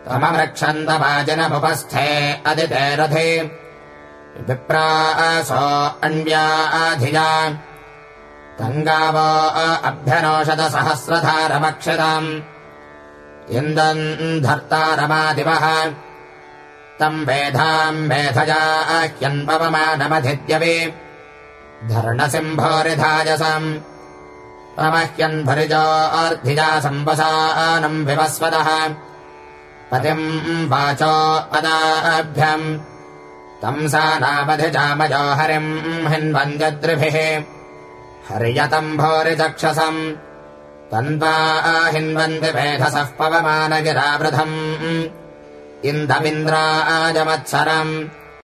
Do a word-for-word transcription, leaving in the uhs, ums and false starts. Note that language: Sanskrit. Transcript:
तमवृक्षन्तवाजिनमुपस्थे अदिते रथे विप्रासो अन्व्याधिया तङ्गावो अभ्यनोषदसहस्रधारमक्षितम् इन्दन् धर्तारमादिवः तम् वेधाम् वेधजा ह्यन्पवमानमधिद्यवे धर्णसिंहोरिधाजसम् अमह्यन्भरिजो अर्धिजा संवसानम् विवस्वतः पतिम् वाचो अदाभ्यम् तम् सा नामधिजामजो हरिम् हिन्वन्द्यद्रिभिः हर्यतम् भोरिचक्षसम् तन्वा हिन्वन्ति वेधसः पवमानगिरावृधम् इन्दमिन्द्राजमत्सरम्